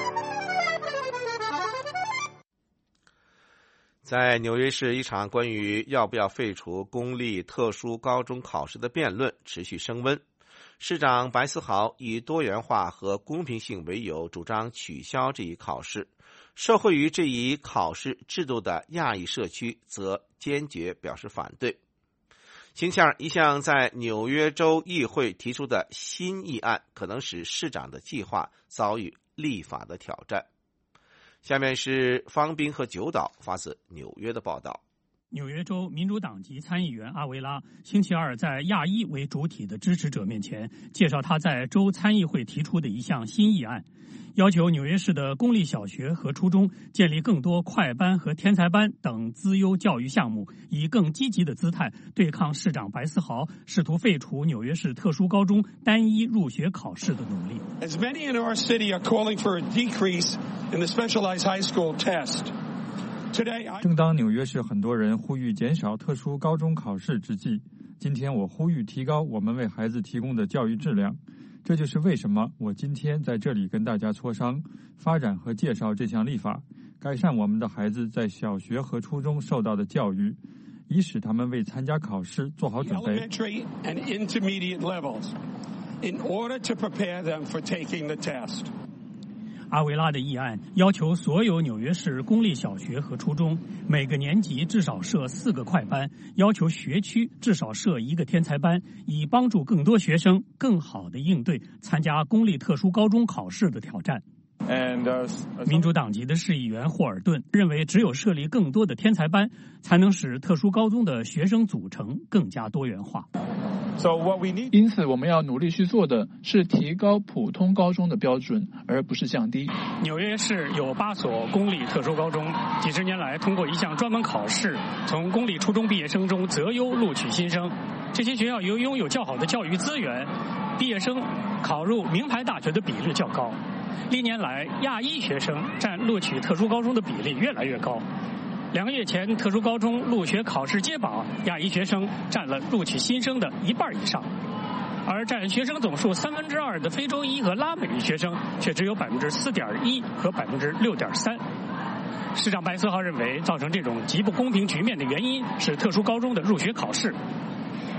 在纽约市，一场关于要不要废除公立特殊高中考试的辩论持续升温。市长白思豪以多元化和公平性为由，主张取消这一考试。受惠于这一考试制度的亚裔社区则坚决表示反对。星期二，一项在纽约州议会提出的新议案可能使市长的计划遭遇立法的挑战。下面是方斌和九岛发自纽约的报道。
纽约州民主党籍参议员阿维拉星期二在亚裔为主体的支持者面前介绍他在州参议会提出的一项新议案，要求纽约市的公立小学和初中建立更多快班和天才班等资优教育项目，以更积极的姿态对抗市长白思豪试图废除纽约市特殊高中单一入学考试的努力。
As many in our city are calling for a decrease in the specialized high school test.
正当纽约市很多人呼吁减少特殊高中考试之际，今天我呼吁提高我们为孩子提供的教育质量。这就是为什么我今天在这里跟大家磋商、发展和介绍这项立法，改善我们的孩子在小学和初中受到的教育，以使他们为参加考试做好准备。
Elementary and intermediate levels, in order to prepare them for taking the test.
阿维拉的议案要求所有纽约市公立小学和初中每个年级至少设四个快班，要求学区至少设一个天才班，以帮助更多学生更好地应对参加公立特殊高中考试的挑战。
And, uh,
民主党籍的市议员霍尔顿认为，只有设立更多的天才班，才能使特殊高中的学生组成更加多元化。
因此，我们要努力去做的是提高普通高中的标准，而不是降低。
纽约市有八所公立特殊高中，几十年来通过一项专门考试，从公立初中毕业生中择优录取新生。这些学校由于拥有较好的教育资源，毕业生考入名牌大学的比率较高。历年来，亚裔学生占录取特殊高中的比例越来越高。两个月前，特殊高中入学考试揭榜，亚裔学生占了录取新生的一半以上，而占学生总数三分之二的非洲裔和拉美裔学生却只有百分之四点一和百分之六点三。市长白思豪认为，造成这种极不公平局面的原因是特殊高中的入学考试。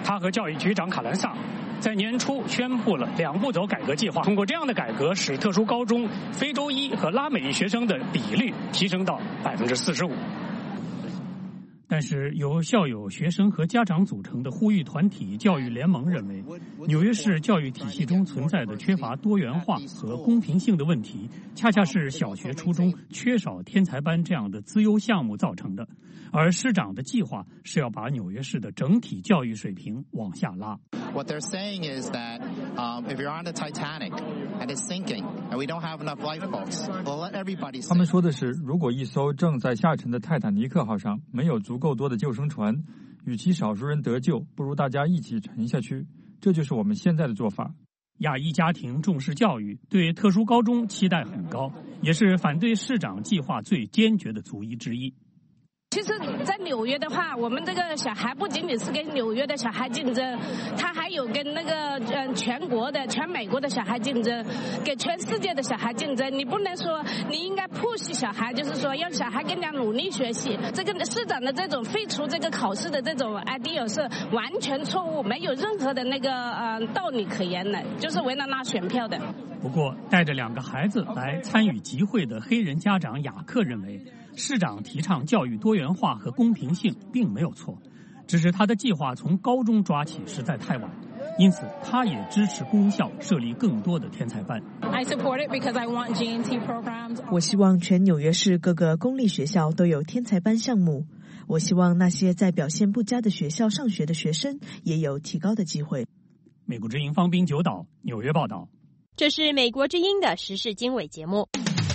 他和教育局长卡兰萨在年初宣布了两步走改革计划，通过这样的改革，使特殊高中非洲裔和拉美裔学生的比率提升到百分之四十五。但是，由校友、学生和家长组成的呼吁团体教育联盟认为，纽约市教育体系中存在的缺乏多元化和公平性的问题，恰恰是小学、初中缺少天才班这样的资优项目造成的。而市长的计划是要把纽约市的整体教育水平往下拉。
What they're saying is that um, if you're on the Titanic and it's sinking and we don't have enough lifeboats, we'll let everybody sink.
他们说的是，如果一艘正在下沉的泰坦尼克号上没有足够多的救生船，与其少数人得救，不如大家一起沉下去。这就是我们现在的做法。
亚裔家庭重视教育，对特殊高中期待很高，也是反对市长计划最坚决的族裔之一。
其实，在纽约的话，我们这个小孩不仅仅是跟纽约的小孩竞争，他还有跟那个嗯全国的、全美国的小孩竞争，跟全世界的小孩竞争。你不能说你应该 push 小孩，就是说让小孩更加努力学习。这个市长的这种废除这个考试的这种 idea 是完全错误，没有任何的那个呃道理可言的，就是为了拉选票的。
不过，带着两个孩子来参与集会的黑人家长雅克认为，市长提倡教育多元化和公平性并没有错，只是他的计划从高中抓起实在太晚，因此他也支持公校设立更多的天才班。
I support it because I want G N T programs.
我希望全纽约市各个公立学校都有天才班项目。我希望那些在表现不佳的学校上学的学生也有提高的机会。
美国之音方斌九岛纽约报道。
这是美国之音的时事经纬节目。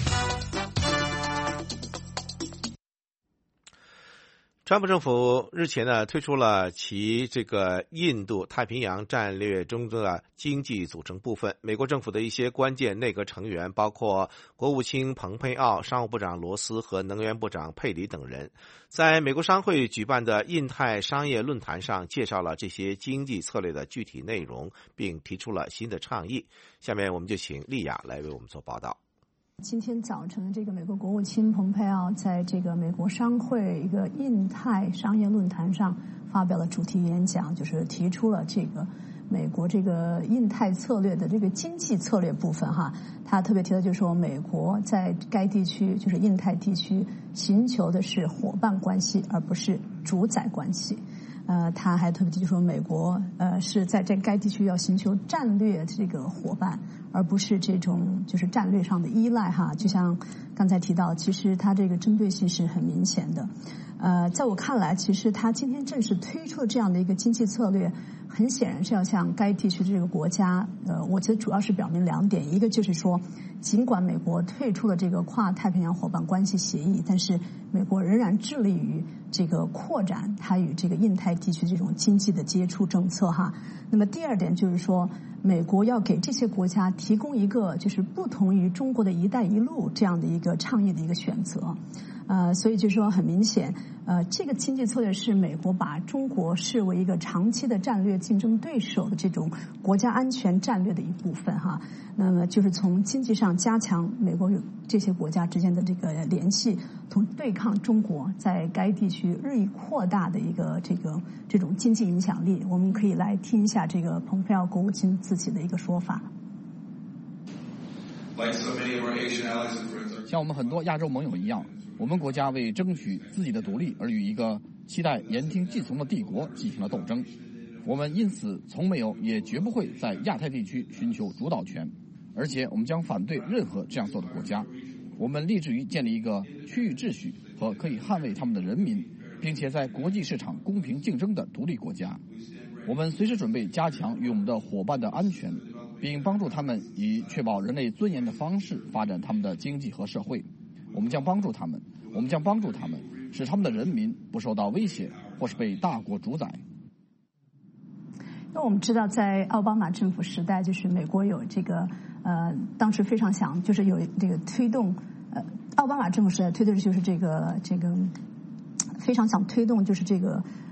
川普政府日前呢推出了其这个印度太平洋战略中的经济组成部分。美国政府的一些关键内阁成员，包括国务卿蓬佩奥、商务部长罗斯和能源部长佩里等人，在美国商会举办的印太商业论坛上介绍了这些经济策略的具体内容，并提出了新的倡议。下面我们就请丽雅来为我们做报道。
今天早晨，这个美国国务卿蓬佩奥在这个美国商会一个印太商业论坛上发表了主题演讲，就是提出了这个美国这个印太策略的这个经济策略部分哈。他特别提到就是说，美国在该地区就是印太地区寻求的是伙伴关系，而不是主宰关系。呃，他还特别提出说，美国呃是在这该地区要寻求战略这个伙伴，而不是这种就是战略上的依赖哈。就像刚才提到，其实他这个针对性是很明显的。呃，在我看来，其实他今天正式推出的这样的一个经济策略，很显然是要向该地区的这个国家，呃，我觉得主要是表明两点，一个就是说，尽管美国退出了这个跨太平洋伙伴关系协议，但是美国仍然致力于这个扩展它与这个印太地区这种经济的接触政策哈。那么第二点就是说，美国要给这些国家提供一个就是不同于中国的一带一路这样的一个倡议的一个选择。呃，所以就说很明显，呃，这个经济策略是美国把中国视为一个长期的战略竞争对手的这种国家安全战略的一部分哈。那么就是从经济上加强美国与这些国家之间的这个联系，同对抗中国在该地区日益扩大的一个这个这种经济影响力。我们可以来听一下这个蓬佩奥国务卿自己的一个说法。
像我们很多亚洲盟友一样，我们国家为争取自己的独立而与一个期待言听计从的帝国进行了斗争。我们因此从没有也绝不会在亚太地区寻求主导权，而且我们将反对任何这样做的国家。我们立志于建立一个区域秩序和可以捍卫他们的人民，并且在国际市场公平竞争的独立国家。我们随时准备加强与我们的伙伴的安全，并帮助他们以确保人类尊严的方式发展他们的经济和社会。我们将帮助他们，我们将帮助他们，使他们的人民不受到威胁或是被大国主宰。
因为我们知道，在奥巴马政府时代，就是美国有这个呃，当时非常想就是有这个推动呃，奥巴马政府时代推动的就是这个这个非常想推动就是这个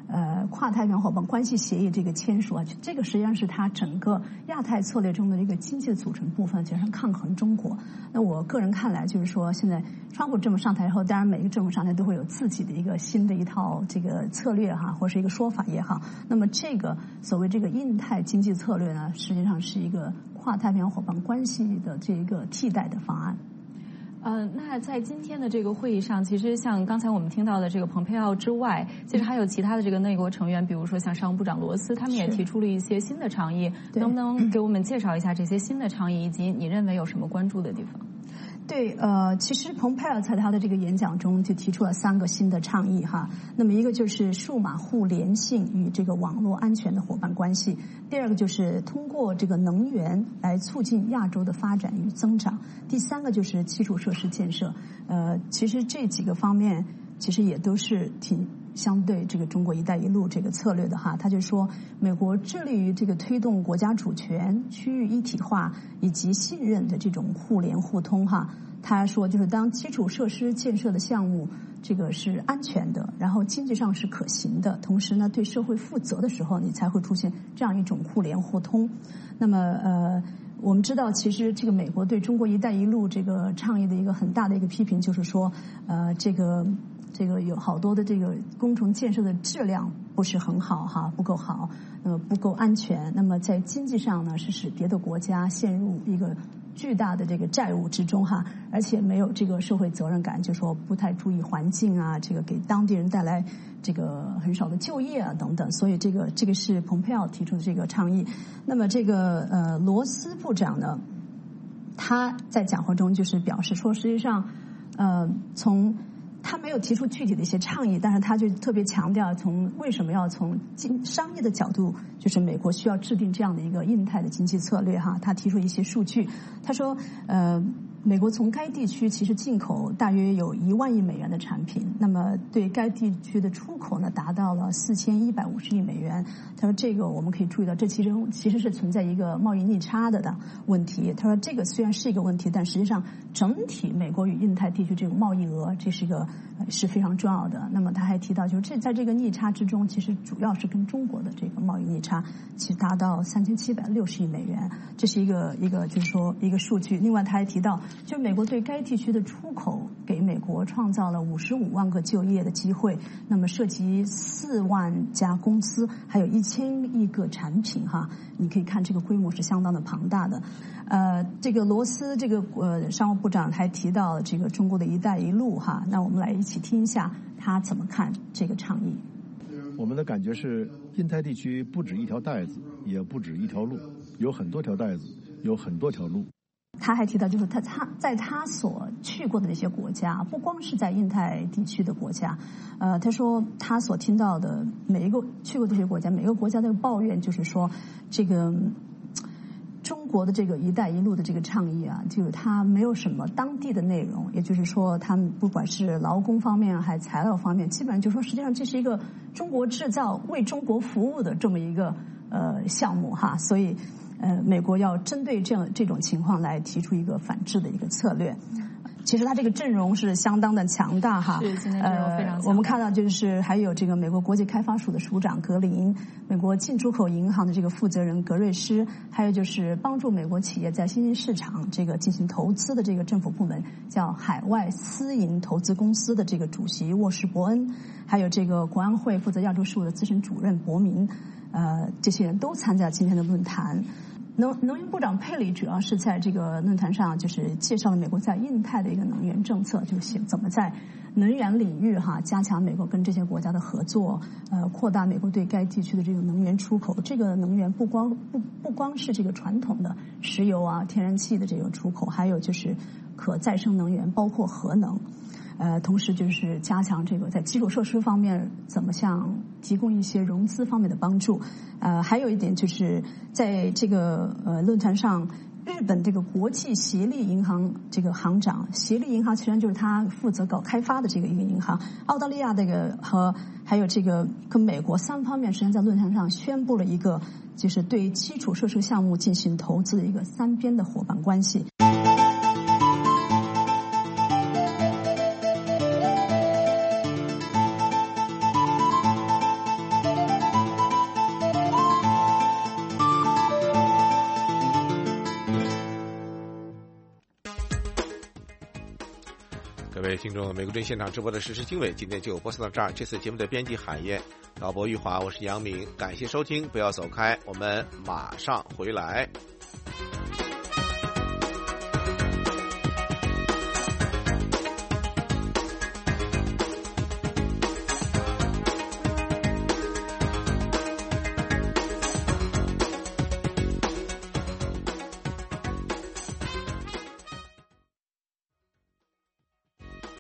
呃跨太平洋伙伴关系协议这个签署啊，这个实际上是它整个亚太策略中的一个经济的组成部分，加上抗衡中国。那我个人看来，就是说现在川普政府上台后，当然每个政府上台都会有自己的一个新的一套这个策略哈，或是一个说法也好。那么这个所谓这个印太经济策略呢，实际上是一个跨太平洋伙伴关系的这一个替代的方案。
呃，那在今天的这个会议上，其实像刚才我们听到的这个蓬佩奥之外，其实还有其他的这个内阁成员，比如说像商务部长罗斯，他们也提出了一些新的倡议，能不能给我们介绍一下这些新的倡议，以及你认为有什么关注的地方？
对，呃，其实蓬佩奥在他的这个演讲中就提出了三个新的倡议哈。那么一个就是数码互联性与这个网络安全的伙伴关系，第二个就是通过这个能源来促进亚洲的发展与增长，第三个就是基础设施建设。呃，其实这几个方面其实也都是挺相对这个中国“一带一路”这个策略的哈。他就说，美国致力于这个推动国家主权、区域一体化以及信任的这种互联互通哈。他说，就是当基础设施建设的项目这个是安全的，然后经济上是可行的，同时呢对社会负责的时候，你才会出现这样一种互联互通。那么呃。我们知道，其实这个美国对中国“一带一路”这个倡议的一个很大的一个批评，就是说，呃，这个这个有好多的这个工程建设的质量不是很好哈，不够好，那么不够安全。那么在经济上呢，是使别的国家陷入一个巨大的这个债务之中哈，而且没有这个社会责任感，就说不太注意环境啊，这个给当地人带来这个很少的就业啊等等，所以这个这个是蓬佩奥提出的这个倡议。那么这个呃罗斯部长呢，他在讲话中就是表示说，实际上呃从他没有提出具体的一些倡议，但是他就特别强调从为什么要从经商业的角度，就是美国需要制定这样的一个印太的经济策略哈。他提出一些数据，他说呃美国从该地区其实进口大约有一万亿美元的产品，那么对该地区的出口呢达到了四千一百五十亿美元。他说这个我们可以注意到，这其实其实是存在一个贸易逆差的的问题。他说这个虽然是一个问题，但实际上整体美国与印太地区这个贸易额，这是一个是非常重要的。那么他还提到，就是这在这个逆差之中，其实主要是跟中国的这个贸易逆差，其实达到三千七百六十亿美元，这是一个一个就是说一个数据。另外他还提到，就美国对该地区的出口给美国创造了五十五万个就业的机会，那么涉及四万家公司，还有一千亿个产品哈。你可以看这个规模是相当的庞大的。呃，这个罗斯这个呃商务部长还提到这个中国的一带一路哈，那我们来一起听一下他怎么看这个倡议。
我们的感觉是，印太地区不止一条带子，也不止一条路，有很多条带子，有很多条路。
他还提到，就是他他在他所去过的那些国家，不光是在印太地区的国家，呃，他说他所听到的每一个去过这些国家，每个国家的抱怨就是说，这个中国的这个“一带一路”的这个倡议啊，就是它没有什么当地的内容，也就是说，他们不管是劳工方面还是材料方面，基本上就说，实际上这是一个中国制造、为中国服务的这么一个呃项目哈，所以。呃，美国要针对这样这种情况来提出一个反制的一个策略。其实它这个阵容是相当的强大哈。
是，今天阵容非常强大。
呃，我们看到就是还有这个美国国际开发署的署长格林，美国进出口银行的这个负责人格瑞斯，还有就是帮助美国企业在新兴市场这个进行投资的这个政府部门叫海外私营投资公司的这个主席沃什伯恩，还有这个国安会负责亚洲事务的资深主任伯明，呃，这些人都参加今天的论坛。能能源部长佩里主要是在这个论坛上，就是介绍了美国在印太的一个能源政策，就是怎么在能源领域哈加强美国跟这些国家的合作，呃，扩大美国对该地区的这个能源出口。这个能源不光不不光是这个传统的石油啊、天然气的这个出口，还有就是可再生能源，包括核能。呃，同时就是加强这个在基础设施方面怎么向提供一些融资方面的帮助。呃，还有一点就是在这个呃论坛上，日本这个国际协力银行这个行长，协力银行实际上就是他负责搞开发的这个一个银行。澳大利亚这个和还有这个跟美国三方面实际上在论坛上宣布了一个就是对基础设施项目进行投资的一个三边的伙伴关系。
各位听众，美国之音现场直播的时事经纬今天就播送到这儿。这次节目的编辑海燕，导播玉华，我是杨明，感谢收听，不要走开，我们马上回来。